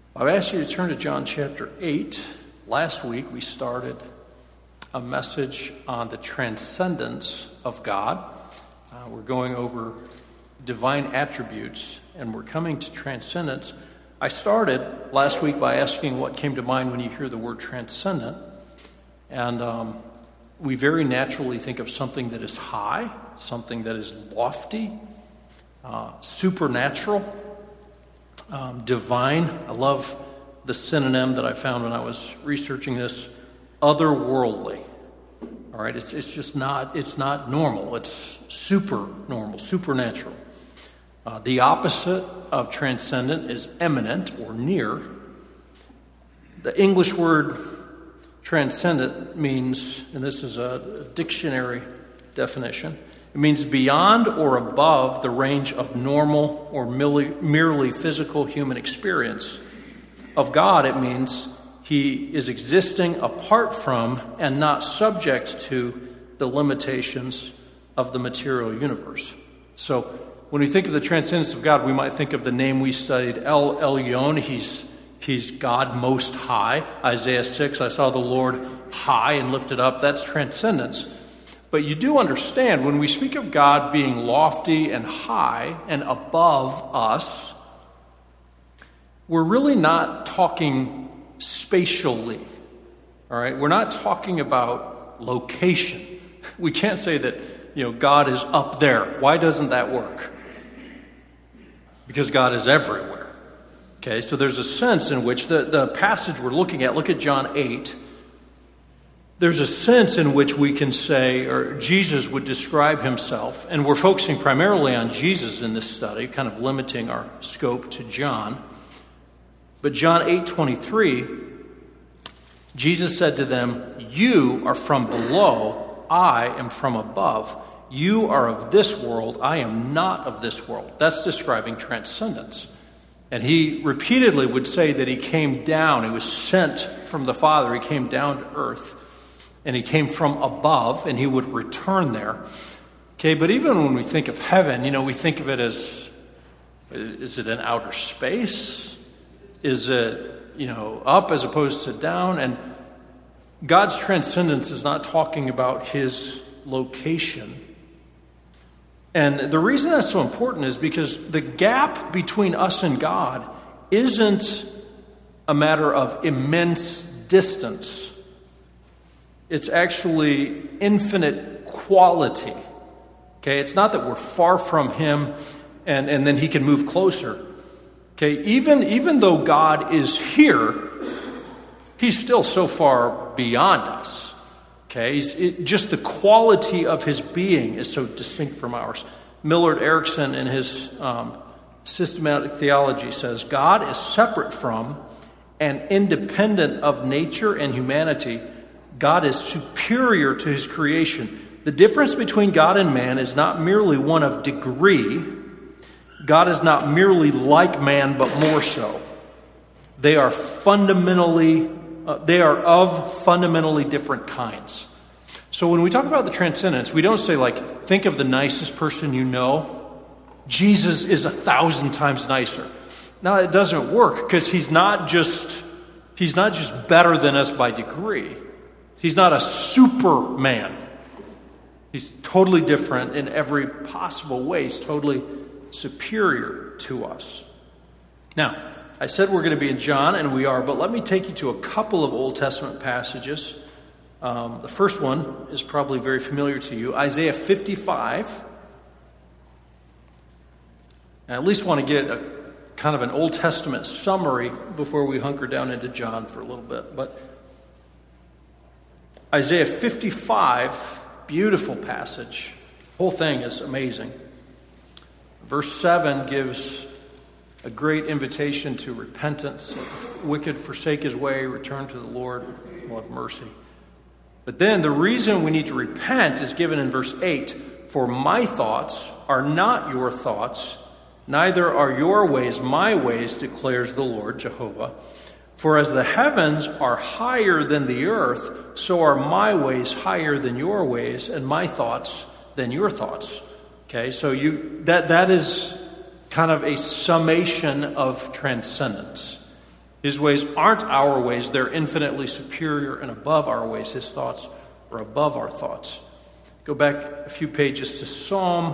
I've asked you to turn to John chapter 8. Last week we started a message on the transcendence of God. We're going over divine attributes, and we're coming to transcendence. I started last week by asking what came to mind when you hear the word transcendent. And we very naturally think of something that is high, something that is lofty, supernatural, divine. I love the synonym that I found when I was researching this, otherworldly. All right, it's just not, it's not normal. It's super normal, supernatural. The opposite of transcendent is eminent or near. The English word transcendent means, and this is a dictionary definition, it means beyond or above the range of normal or merely physical human experience. Of God, it means He is existing apart from and not subject to the limitations of the material universe. So when we think of the transcendence of God, we might think of the name we studied, El Elyon. He's God Most High. Isaiah 6, I saw the Lord high and lifted up. That's transcendence. But you do understand, when we speak of God being lofty and high and above us, we're really not talking spatially. All right? We're not talking about location. We can't say that, God is up there. Why doesn't that work? Because God is everywhere. Okay, so there's a sense in which the passage we're looking at, look at John 8, there's a sense in which we can say, or Jesus would describe himself, and we're focusing primarily on Jesus in this study, kind of limiting our scope to John. But John 8:23, Jesus said to them, "You are from below, I am from above. You are of this world, I am not of this world." That's describing transcendence. And he repeatedly would say that he came down, he was sent from the Father, he came down to earth, and he came from above, and he would return there. Okay, but even when we think of heaven, we think of it as, is it in outer space? Is it, up as opposed to down? And God's transcendence is not talking about his location. And the reason that's so important is because the gap between us and God isn't a matter of immense distance. It's actually infinite quality. Okay, it's not that we're far from him and then he can move closer. Okay, even though God is here, he's still so far beyond us. Okay, just the quality of his being is so distinct from ours. Millard Erickson, in his systematic theology, says, God is separate from and independent of nature and humanity. God is superior to his creation. The difference between God and man is not merely one of degree. God is not merely like man, but more so. They are of fundamentally different kinds. So when we talk about the transcendence, we don't say, think of the nicest person you know. Jesus is 1,000 times nicer. Now, it doesn't work because he's not just better than us by degree. He's not a superman. He's totally different in every possible way. He's totally superior to us. Now, I said we're going to be in John, and we are, but let me take you to a couple of Old Testament passages. The first one is probably very familiar to you, Isaiah 55. I at least want to get a kind of an Old Testament summary before we hunker down into John for a little bit. But Isaiah 55, beautiful passage. The whole thing is amazing. Verse 7 gives a great invitation to repentance. The wicked forsake his way, return to the Lord, will have mercy. But then the reason we need to repent is given in verse 8. For my thoughts are not your thoughts, neither are your ways my ways, declares the Lord Jehovah. For as the heavens are higher than the earth, so are my ways higher than your ways, and my thoughts than your thoughts. Okay, so that is kind of a summation of transcendence. His ways aren't our ways. They're infinitely superior and above our ways. His thoughts are above our thoughts. Go back a few pages to Psalm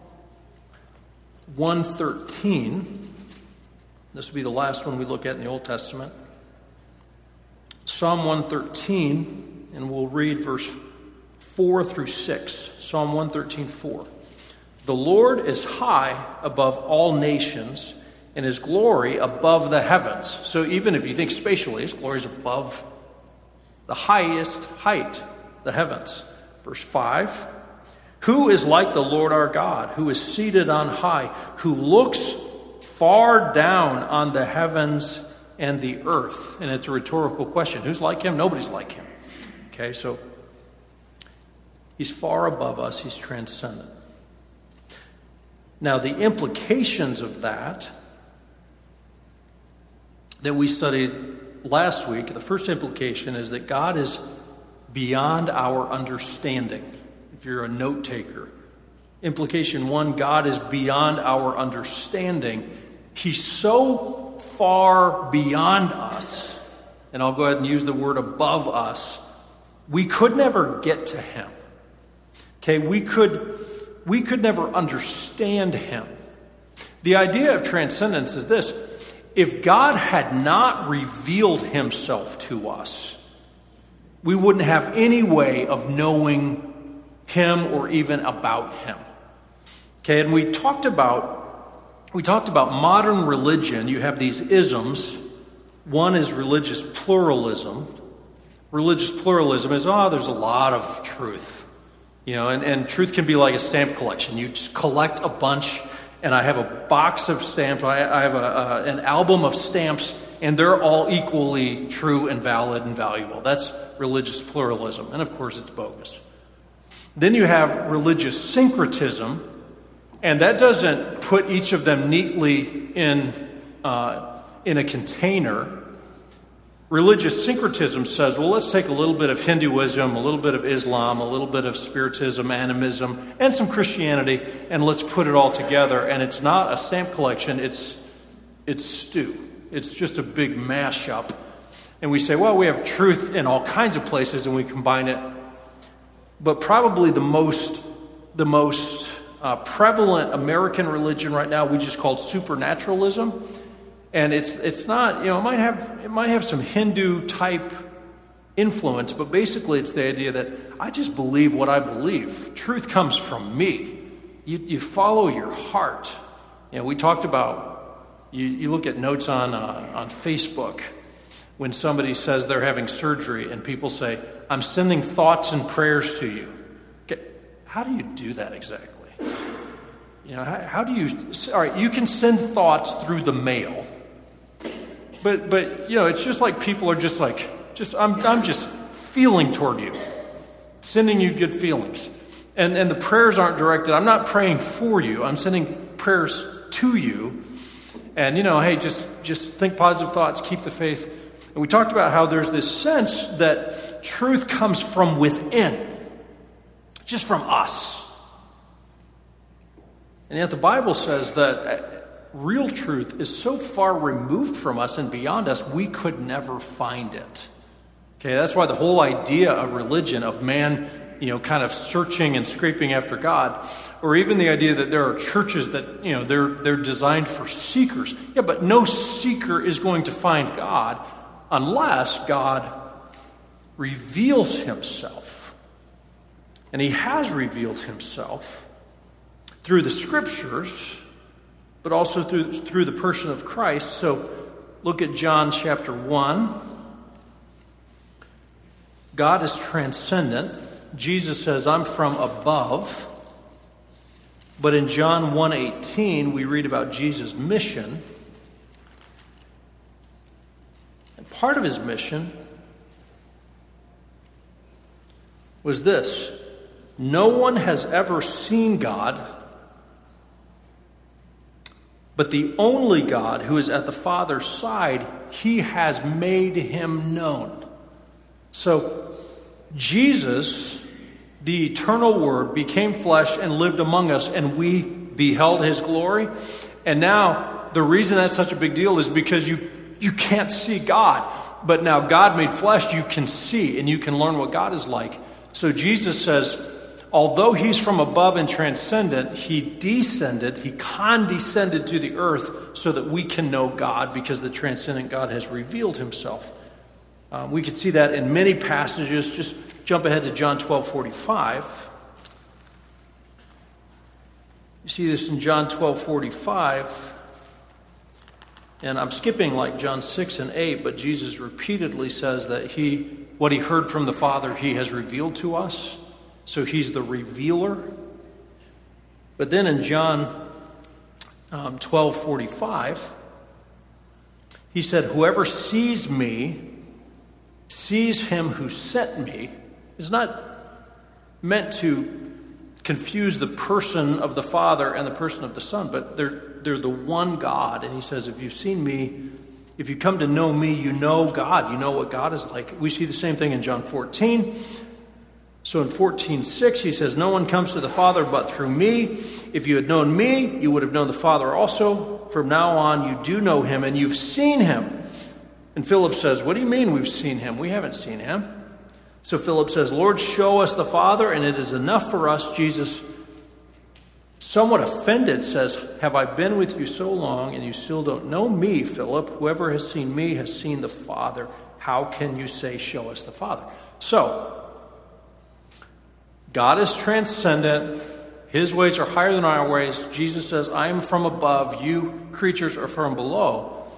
113. This will be the last one we look at in the Old Testament. Psalm 113, and we'll read verse 4 through 6. Psalm 113:4. The Lord is high above all nations, and his glory above the heavens. So even if you think spatially, his glory is above the highest height, the heavens. Verse 5. Who is like the Lord our God, who is seated on high, who looks far down on the heavens and the earth? And it's a rhetorical question. Who's like him? Nobody's like him. Okay, so he's far above us. He's transcendent. Now, the implications of that we studied last week, the first implication is that God is beyond our understanding. If you're a note taker, implication 1, God is beyond our understanding. He's so far beyond us, and I'll go ahead and use the word above us, we could never get to him. Okay, we could never understand him. The idea of transcendence is this: if God had not revealed himself to us, we wouldn't have any way of knowing him or even about him. Okay, and we talked about modern religion. You have these isms. One is religious pluralism. Religious pluralism is, there's a lot of truth. And truth can be like a stamp collection. You just collect a bunch, and I have a box of stamps. I have an album of stamps, and they're all equally true and valid and valuable. That's religious pluralism, and of course it's bogus. Then you have religious syncretism, and that doesn't put each of them neatly in a container. Religious syncretism says, well, let's take a little bit of Hinduism, a little bit of Islam, a little bit of Spiritism, animism, and some Christianity, and let's put it all together. And it's not a stamp collection, it's stew. It's just a big mashup. And we say, well, we have truth in all kinds of places, and we combine it. But probably the most prevalent American religion right now, we just call supernaturalism. And it's not, it might have some Hindu type influence, but basically it's the idea that I just believe what I believe. Truth comes from me. You follow your heart. We talked about, you look at notes on Facebook when somebody says they're having surgery and people say, I'm sending thoughts and prayers to you. Okay, how do you do that exactly? How do you, all right, you can send thoughts through the mail. But it's just like people are just like, I'm just feeling toward you, sending you good feelings. And the prayers aren't directed. I'm not praying for you. I'm sending prayers to you. And, hey, just think positive thoughts, keep the faith. And we talked about how there's this sense that truth comes from within, just from us. And yet the Bible says that real truth is so far removed from us and beyond us, we could never find it. Okay, that's why the whole idea of religion, of man, kind of searching and scraping after God, or even the idea that there are churches that, they're designed for seekers. Yeah, but no seeker is going to find God unless God reveals himself. And he has revealed himself through the scriptures, but also through the person of Christ. So look at John chapter 1. God is transcendent. Jesus says, I'm from above. But in John 1:18, we read about Jesus' mission. And part of his mission was this: no one has ever seen God, but the only God who is at the Father's side, he has made him known. So Jesus, the eternal Word, became flesh and lived among us, and we beheld his glory. And now the reason that's such a big deal is because you can't see God. But now God made flesh, you can see, and you can learn what God is like. So Jesus says, although he's from above and transcendent, he condescended to the earth so that we can know God, because the transcendent God has revealed himself. We can see that in many passages. Just jump ahead to John 12:45. You see this in John 12:45. And I'm skipping like John 6 and 8, but Jesus repeatedly says that what he heard from the Father, he has revealed to us. So he's the revealer. But then in John 12:45, he said, whoever sees me sees him who sent me. It's not meant to confuse the person of the Father and the person of the Son, but they're the one God. And he says, if you've seen me, if you come to know me, you know God. You know what God is like. We see the same thing in John 14. So in 14:6, he says, no one comes to the Father but through me. If you had known me, you would have known the Father also. From now on, you do know him, and you've seen him. And Philip says, what do you mean we've seen him? We haven't seen him. So Philip says, Lord, show us the Father, and it is enough for us. Jesus, somewhat offended, says, have I been with you so long, and you still don't know me, Philip? Whoever has seen me has seen the Father. How can you say, show us the Father? So, God is transcendent. His ways are higher than our ways. Jesus says, I am from above. You creatures are from below.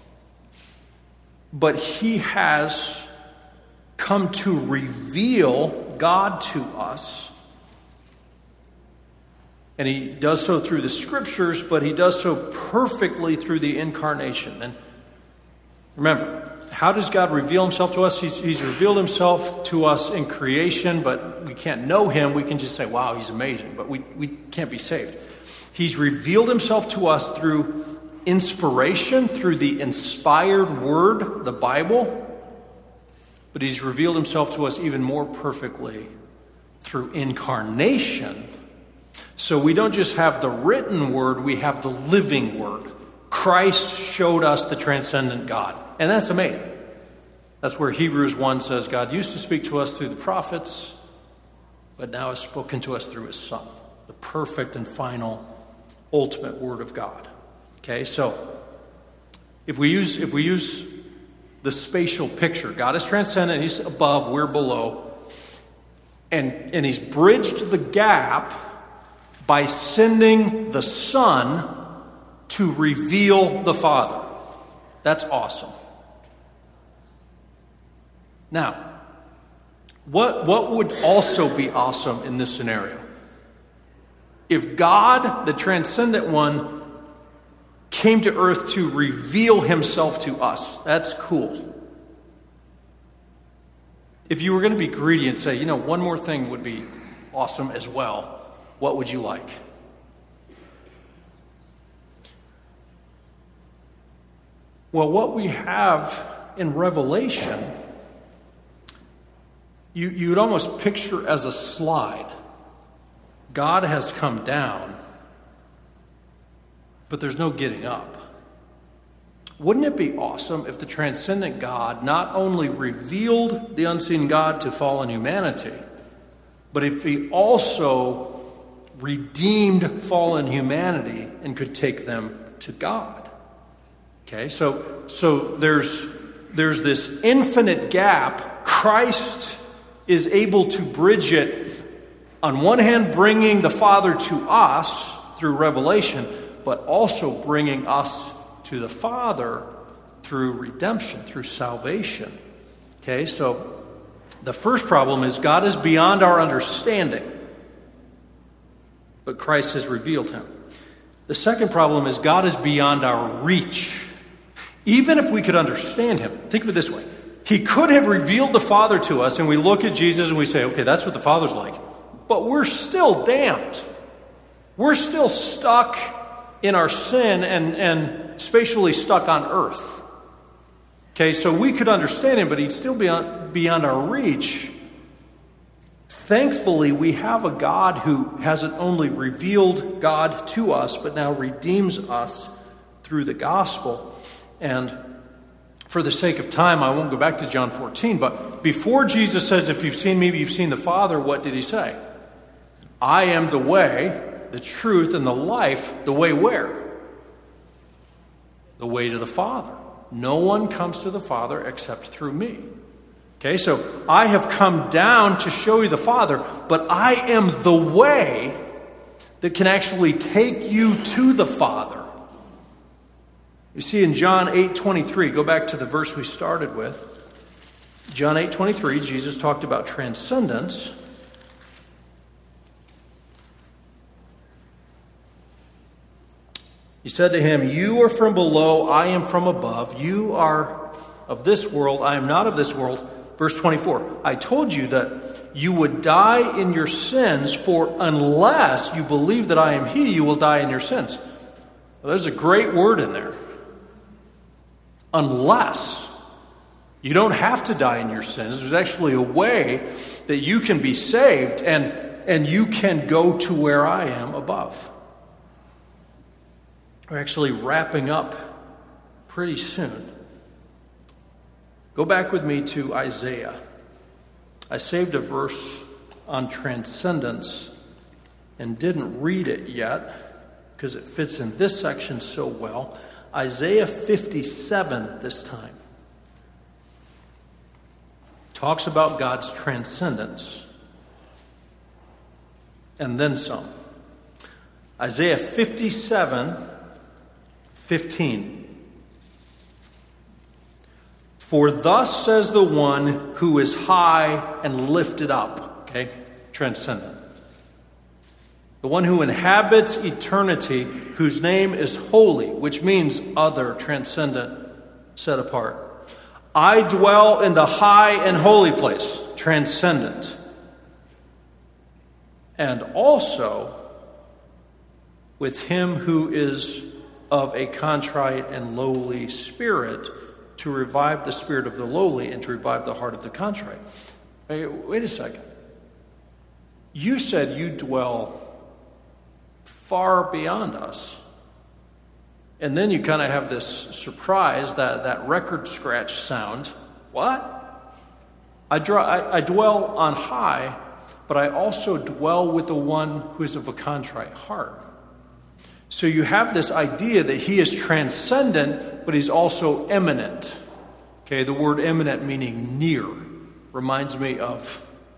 But he has come to reveal God to us. And he does so through the scriptures, but he does so perfectly through the incarnation. And remember, how does God reveal himself to us? He's revealed himself to us in creation, but we can't know him. We can just say, wow, he's amazing, but we can't be saved. He's revealed himself to us through inspiration, through the inspired word, the Bible. But he's revealed himself to us even more perfectly through incarnation. So we don't just have the written word, we have the living word. Christ showed us the transcendent God. And that's amazing. That's where Hebrews 1 says, God used to speak to us through the prophets, but now has spoken to us through his Son, the perfect and final, ultimate word of God. Okay, so if we use the spatial picture, God is transcendent, he's above, we're below. And he's bridged the gap by sending the Son to reveal the Father. That's awesome. Now, what would also be awesome in this scenario? If God, the transcendent one, came to earth to reveal himself to us. That's cool. If you were going to be greedy and say, one more thing would be awesome as well, what would you like? Well, what we have in Revelation, you'd almost picture as a slide. God has come down, but there's no getting up. Wouldn't it be awesome if the transcendent God not only revealed the unseen God to fallen humanity, but if he also redeemed fallen humanity and could take them to God? Okay, so there's this infinite gap. Christ is able to bridge it, on one hand bringing the Father to us through revelation, but also bringing us to the Father through redemption, through salvation. Okay, so the first problem is God is beyond our understanding, but Christ has revealed him. The second problem is God is beyond our reach. Even if we could understand him, think of it this way. He could have revealed the Father to us, and we look at Jesus and we say, okay, that's what the Father's like. But we're still damned. We're still stuck in our sin and spatially stuck on earth. Okay, so we could understand him, but he'd still be beyond our reach. Thankfully, we have a God who hasn't only revealed God to us, but now redeems us through the gospel. And For the sake of time, I won't go back to John 14, but before Jesus says, if you've seen me, you've seen the Father, what did he say? I am the way, the truth, and the life. The way where? The way to the Father. No one comes to the Father except through me. Okay, so I have come down to show you the Father, but I am the way that can actually take you to the Father. You see in John 8:23, go back to the verse we started with. John 8:23, Jesus talked about transcendence. He said to him, you are from below, I am from above. You are of this world, I am not of this world. Verse 24, I told you that you would die in your sins, for unless you believe that I am he, you will die in your sins. Well, there's a great word in there. Unless. You don't have to die in your sins. There's actually a way that you can be saved and you can go to where I am above. We're actually wrapping up pretty soon. Go back with me to Isaiah. I saved a verse on transcendence and didn't read it yet because it fits in this section so well. Isaiah 57 this time talks about God's transcendence and then some. Isaiah 57:15. For thus says the one who is high and lifted up. Okay, transcendent. The one who inhabits eternity, whose name is holy, which means other, transcendent, set apart. I dwell in the high and holy place, transcendent. And also with him who is of a contrite and lowly spirit, to revive the spirit of the lowly and to revive the heart of the contrite. Wait a second. You said you dwell far beyond us. And then you kind of have this surprise, that record scratch sound. What? I dwell on high, but I also dwell with the one who is of a contrite heart. So you have this idea that he is transcendent, but he's also eminent. Okay, the word eminent meaning near reminds me of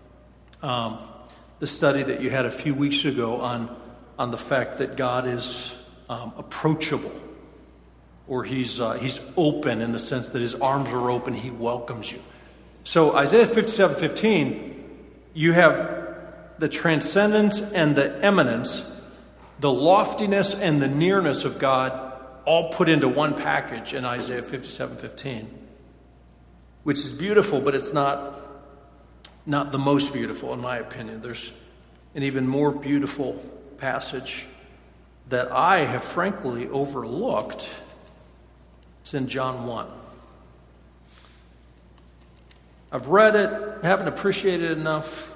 the study that you had a few weeks ago on the fact that God is approachable, or he's open in the sense that his arms are open, he welcomes you. So Isaiah 57:15, you have the transcendence and the eminence, the loftiness and the nearness of God all put into one package in Isaiah 57:15, which is beautiful, but it's not the most beautiful in my opinion. There's an even more beautiful passage that I have frankly overlooked. It's in John 1. I've read it, haven't appreciated it enough.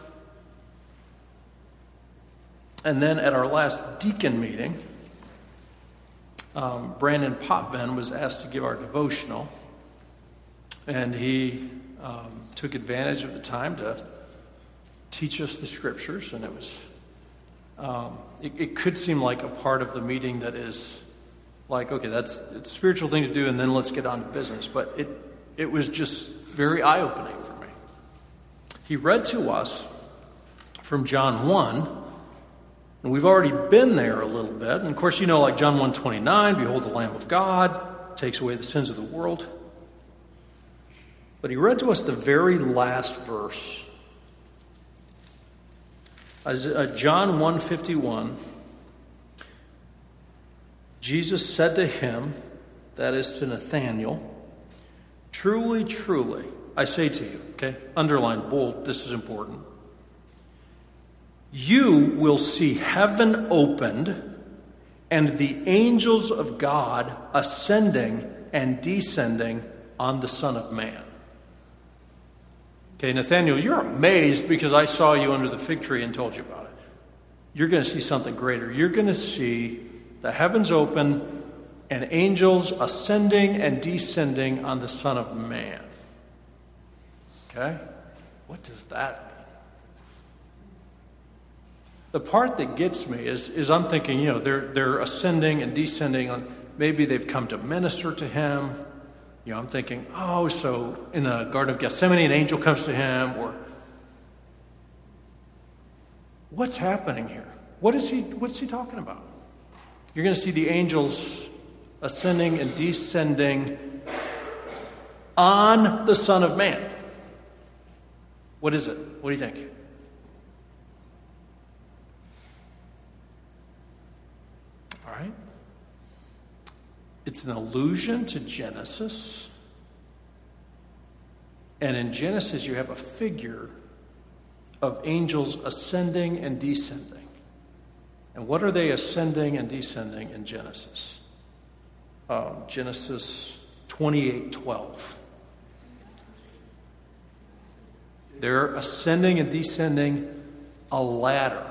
And then at our last deacon meeting, Brandon Potvin was asked to give our devotional. And he took advantage of the time to teach us the scriptures. And it was, it could seem like a part of the meeting that is like, okay, it's a spiritual thing to do, and then let's get on to business. But it was just very eye-opening for me. He read to us from John 1. And we've already been there a little bit. And of course, you know, like John 1:29, behold the Lamb of God, takes away the sins of the world. But he read to us the very last verse. John 1:51. Jesus said to him, that is to Nathanael, truly, truly, I say to you, okay, underline, bold, this is important. You will see heaven opened and the angels of God ascending and descending on the Son of Man. Okay, Nathanael, you're amazed because I saw you under the fig tree and told you about it. You're going to see something greater. You're going to see the heavens open and angels ascending and descending on the Son of Man. Okay? What does that mean? The part that gets me is I'm thinking, they're ascending and descending on, maybe they've come to minister to him. I'm thinking, so in the Garden of Gethsemane, an angel comes to him, or what's happening here? What's he talking about? You're going to see the angels ascending and descending on the Son of Man. What is it? What do you think? All right. It's an allusion to Genesis. And in Genesis, you have a figure of angels ascending and descending. And what are they ascending and descending in Genesis? Genesis 28:12. They're ascending and descending a ladder.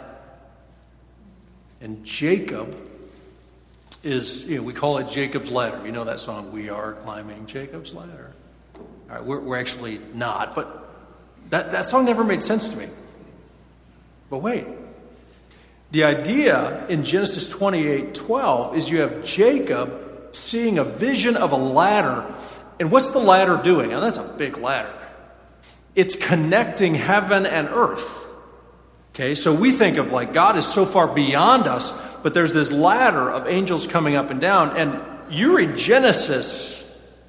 And Jacob is, we call it Jacob's Ladder. You know that song, We Are Climbing Jacob's Ladder. All right, we're actually not, but that song never made sense to me. But wait. The idea in Genesis 28:12 is you have Jacob seeing a vision of a ladder. And what's the ladder doing? Now, that's a big ladder. It's connecting heaven and earth. Okay, so we think of God is so far beyond us, but there's this ladder of angels coming up and down. And you read Genesis,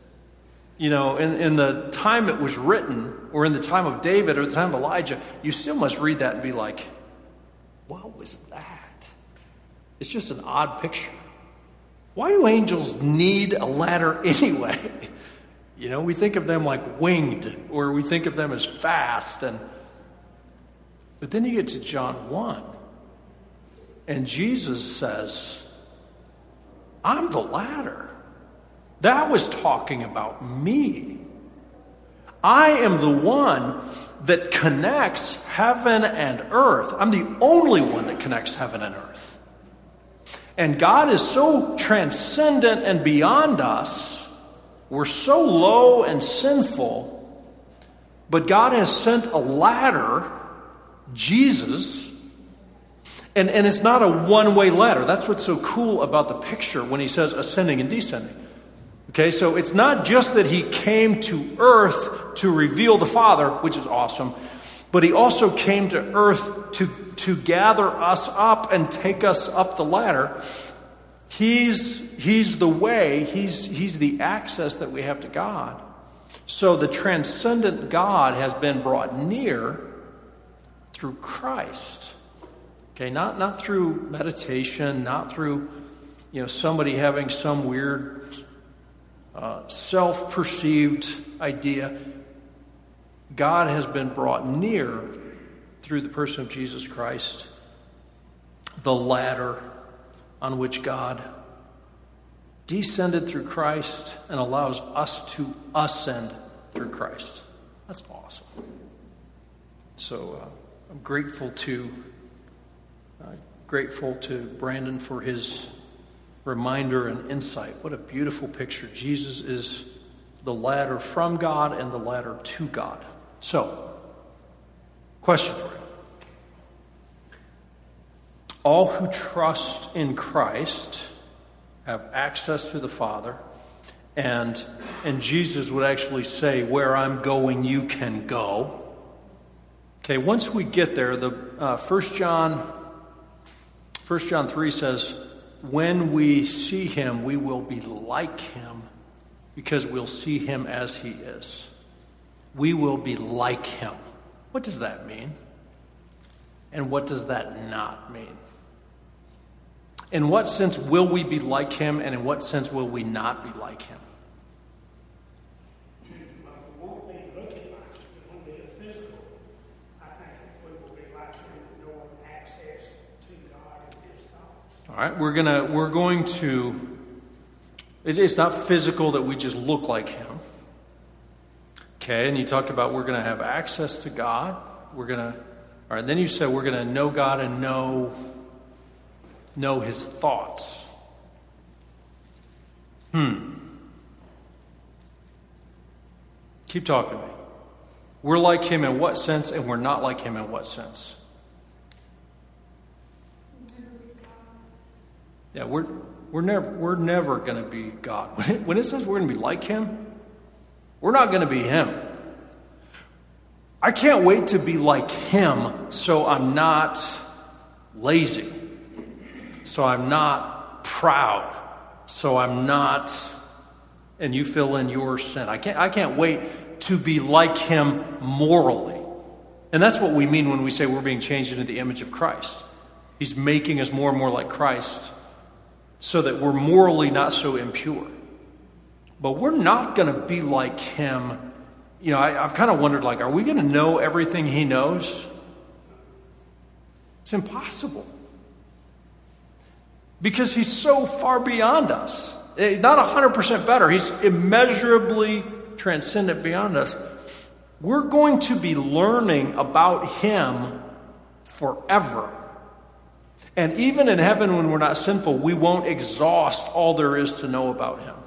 in the time it was written, or in the time of David, or the time of Elijah, you still must read that and be like, what was that? It's just an odd picture. Why do angels need a ladder anyway? We think of them like winged, or we think of them as fast. But then you get to John 1, and Jesus says, I'm the ladder. That was talking about me. I am the one that connects heaven and earth. I'm the only one that connects heaven and earth. And God is so transcendent and beyond us. We're so low and sinful. But God has sent a ladder, Jesus. And it's not a one-way ladder. That's what's so cool about the picture when he says ascending and descending. Okay, so it's not just that he came to earth to reveal the Father, which is awesome, but he also came to earth to gather us up and take us up the ladder. He's the way, he's the access that we have to God. So the transcendent God has been brought near through Christ. Okay, not through meditation, not through somebody having some weird self-perceived idea. God has been brought near through the person of Jesus Christ, the ladder on which God descended through Christ and allows us to ascend through Christ. That's awesome. So I'm grateful to Brandon for his reminder and insight. What a beautiful picture. Jesus is the ladder from God and the ladder to God. So, question for you. All who trust in Christ have access to the Father, and Jesus would actually say, where I'm going, you can go. Okay, once we get there, the 1 John 3 says, when we see him, we will be like him because we'll see him as he is. We will be like him. What does that mean? And what does that not mean? In what sense will we be like him, and in what sense will we not be like him? We won't be looking like him. It won't be physical. I think we will be like him, knowing access to God and his thoughts. All right, we're going to. It's not physical that we just look like him. Okay, and you talked about we're going to have access to God. All right, then you said we're going to know God and know his thoughts. Keep talking to me. We're like him in what sense, and we're not like him in what sense? Yeah, we're never going to be God. When it says we're going to be like him, we're not going to be him. I can't wait to be like him, so I'm not lazy, so I'm not proud, so I'm not, and you fill in your sin. I can't wait to be like him morally. And that's what we mean when we say we're being changed into the image of Christ. He's making us more and more like Christ so that we're morally not so impure. But we're not going to be like him. You know, I've kind of wondered, like, are we going to know everything he knows? It's impossible. Because he's so far beyond us. Not 100% better. He's immeasurably transcendent beyond us. We're going to be learning about him forever. And even in heaven, when we're not sinful, we won't exhaust all there is to know about him.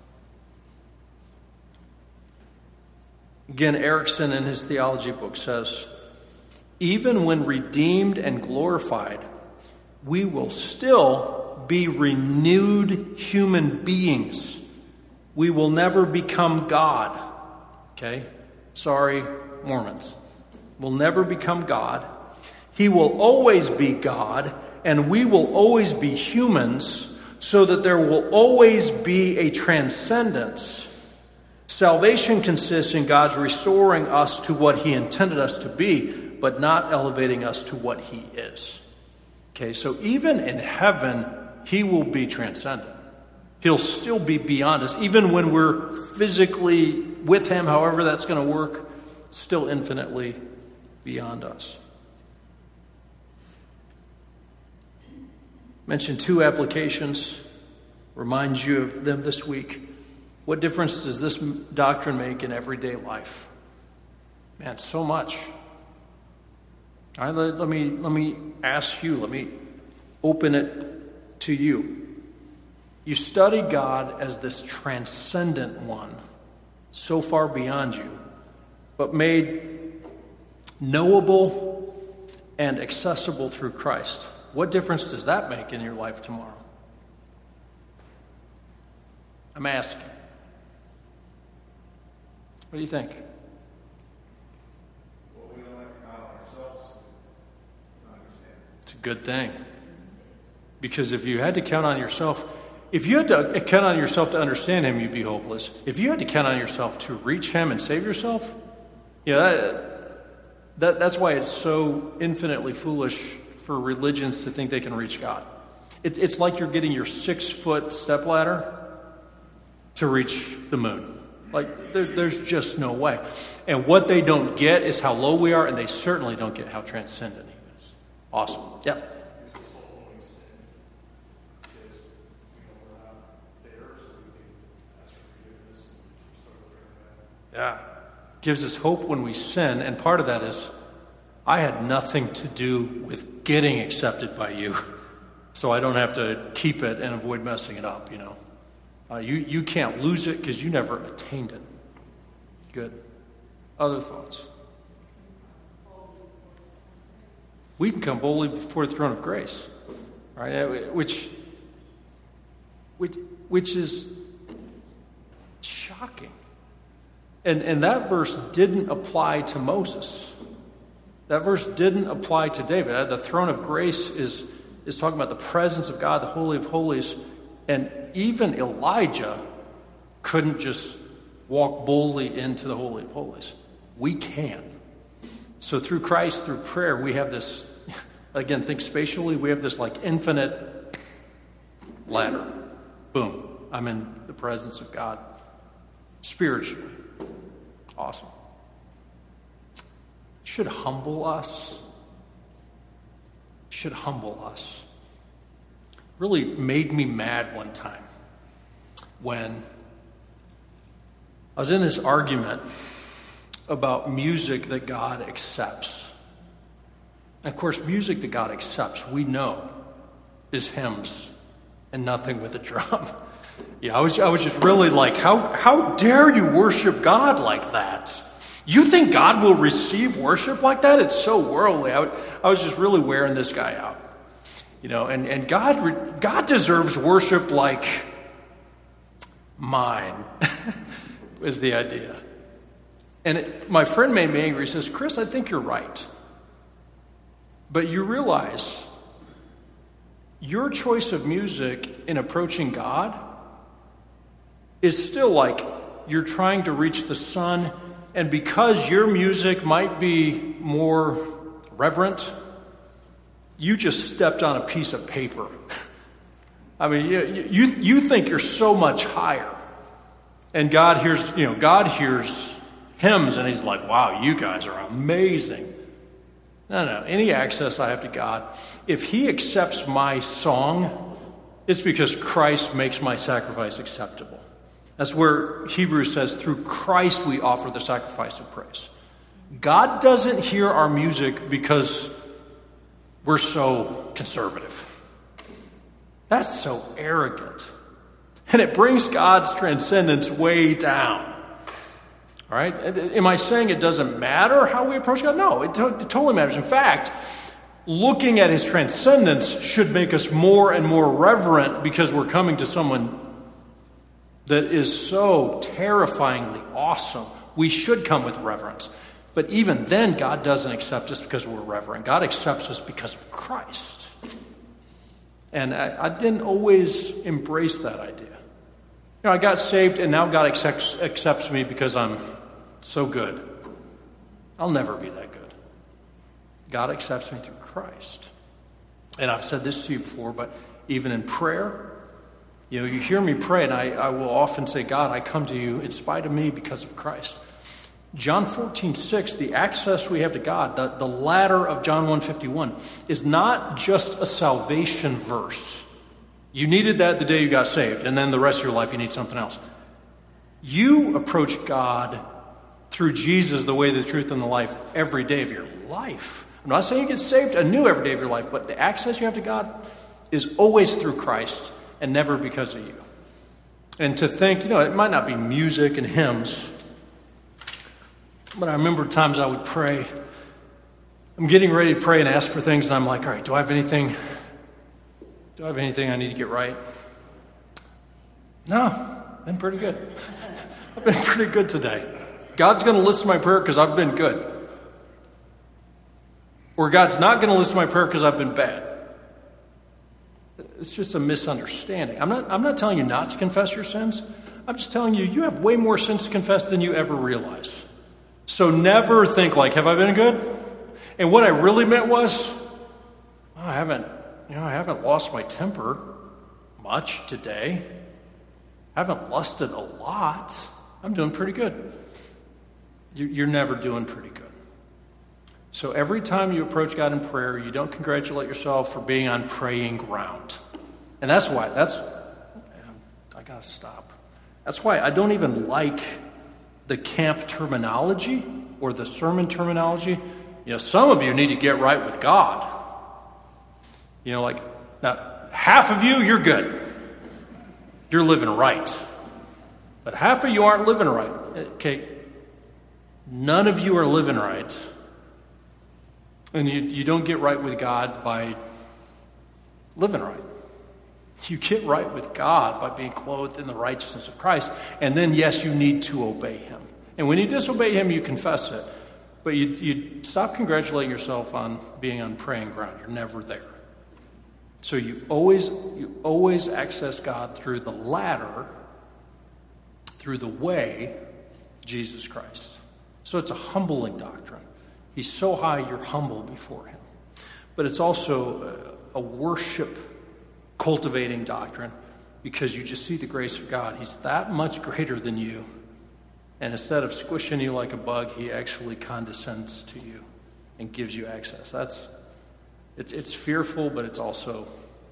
Again, Erickson in his theology book says, even when redeemed and glorified, we will still be renewed human beings. We will never become God. Okay? Sorry, Mormons. We'll never become God. He will always be God, and we will always be humans, so that there will always be a transcendence. Salvation consists in God's restoring us to what he intended us to be, but not elevating us to what he is. Okay, so even in heaven, he will be transcendent. He'll still be beyond us. Even when we're physically with him, however that's going to work, still infinitely beyond us. Mentioned 2 applications. Remind you of them this week. What difference does this doctrine make in everyday life? Man, so much. All right, let me ask you. Let me open it to you. You study God as this transcendent one, so far beyond you, but made knowable and accessible through Christ. What difference does that make in your life tomorrow? I'm asking. What do you think? Well, we don't have to count on ourselves to understand. It's a good thing. Because if you had to count on yourself, if you had to count on yourself to understand him, you'd be hopeless. If you had to count on yourself to reach him and save yourself, that's why it's so infinitely foolish for religions to think they can reach God. It's like you're getting your 6-foot stepladder to reach the moon. Like, there's just no way. And what they don't get is how low we are, and they certainly don't get how transcendent he is. Awesome. Yeah. Yeah. Gives us hope when we sin, and part of that is, I had nothing to do with getting accepted by you, so I don't have to keep it and avoid messing it up, you know. You can't lose it because you never attained it. Good. Other thoughts? We can come boldly before the throne of grace, right? Which is shocking. And that verse didn't apply to Moses. That verse didn't apply to David. The throne of grace is talking about the presence of God, the Holy of Holies. And even Elijah couldn't just walk boldly into the Holy of Holies. We can. So through Christ, through prayer, we have this, again, think spatially, we have this like infinite ladder. Boom. I'm in the presence of God spiritually. Awesome. Should humble us. Should humble us. Really made me mad one time when I was in this argument about music that God accepts. And of course, music that God accepts, we know, is hymns and nothing with a drum. Yeah, I was just really like, how dare you worship God like that? You think God will receive worship like that? It's so worldly. I was just really wearing this guy out. And God deserves worship like mine, is the idea. And my friend made me angry. He says, Chris, I think you're right. But you realize your choice of music in approaching God is still like you're trying to reach the sun, and because your music might be more reverent, you just stepped on a piece of paper. I mean, you think you're so much higher, and God hears hymns, and He's like, "Wow, you guys are amazing." No. Any access I have to God, if He accepts my song, it's because Christ makes my sacrifice acceptable. That's where Hebrews says, through Christ we offer the sacrifice of praise. God doesn't hear our music because we're so conservative. That's so arrogant. And it brings God's transcendence way down. All right? Am I saying it doesn't matter how we approach God? No, it totally matters. In fact, looking at His transcendence should make us more and more reverent because we're coming to someone that is so terrifyingly awesome. We should come with reverence. But even then, God doesn't accept us because we're reverent. God accepts us because of Christ. And I didn't always embrace that idea. I got saved, and now God accepts me because I'm so good. I'll never be that good. God accepts me through Christ. And I've said this to you before, but even in prayer, you hear me pray, and I will often say, God, I come to you in spite of me because of Christ. John 14:6, the access we have to God, the ladder of John 1:51, is not just a salvation verse. You needed that the day you got saved, and then the rest of your life you need something else. You approach God through Jesus, the way, the truth, and the life, every day of your life. I'm not saying you get saved anew every day of your life, but the access you have to God is always through Christ and never because of you. And to think, it might not be music and hymns, but I remember times I would pray. I'm getting ready to pray and ask for things, and I'm like, all right, do I have anything I need to get right? No, I've been pretty good. I've been pretty good today. God's going to listen to my prayer because I've been good. Or God's not going to listen to my prayer because I've been bad. It's just a misunderstanding. I'm not telling you not to confess your sins. I'm just telling you have way more sins to confess than you ever realize. So never think like, have I been good? And what I really meant was, I haven't lost my temper much today. I haven't lusted a lot. I'm doing pretty good. You're never doing pretty good. So every time you approach God in prayer, you don't congratulate yourself for being on praying ground. And I gotta stop. That's why I don't even like the camp terminology or the sermon terminology. Some of you need to get right with God. Now, half of you, you're good. You're living right. But half of you aren't living right. Okay, none of you are living right. And you don't get right with God by living right. You get right with God by being clothed in the righteousness of Christ. And then, yes, you need to obey Him. And when you disobey Him, you confess it. But you stop congratulating yourself on being on praying ground. You're never there. So you always access God through the ladder, through the way, Jesus Christ. So it's a humbling doctrine. He's so high, you're humble before Him. But it's also a worship cultivating doctrine because you just see the grace of God. He's that much greater than you. And instead of squishing you like a bug, He actually condescends to you and gives you access. It's fearful, but it's also...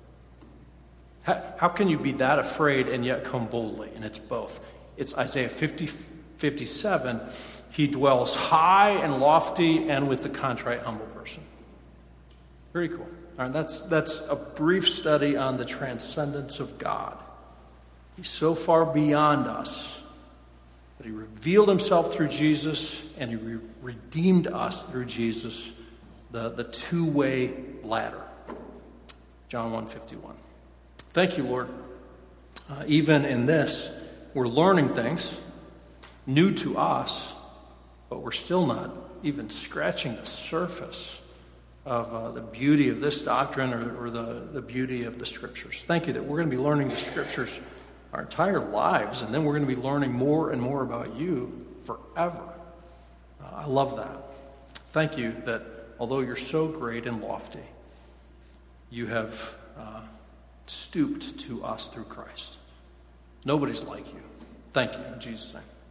How can you be that afraid and yet come boldly? And it's both. It's Isaiah 57. He dwells high and lofty and with the contrite, humble person. Very cool. All right, that's a brief study on the transcendence of God. He's so far beyond us that he revealed himself through Jesus, and he redeemed us through Jesus, the two-way ladder. John 1:51. Thank you, Lord. Even in this, we're learning things new to us, but we're still not even scratching the surface of the beauty of this doctrine or the beauty of the Scriptures. Thank you that we're going to be learning the Scriptures our entire lives, and then we're going to be learning more and more about you forever. I love that. Thank you that although you're so great and lofty, you have stooped to us through Christ. Nobody's like you. Thank you in Jesus' name.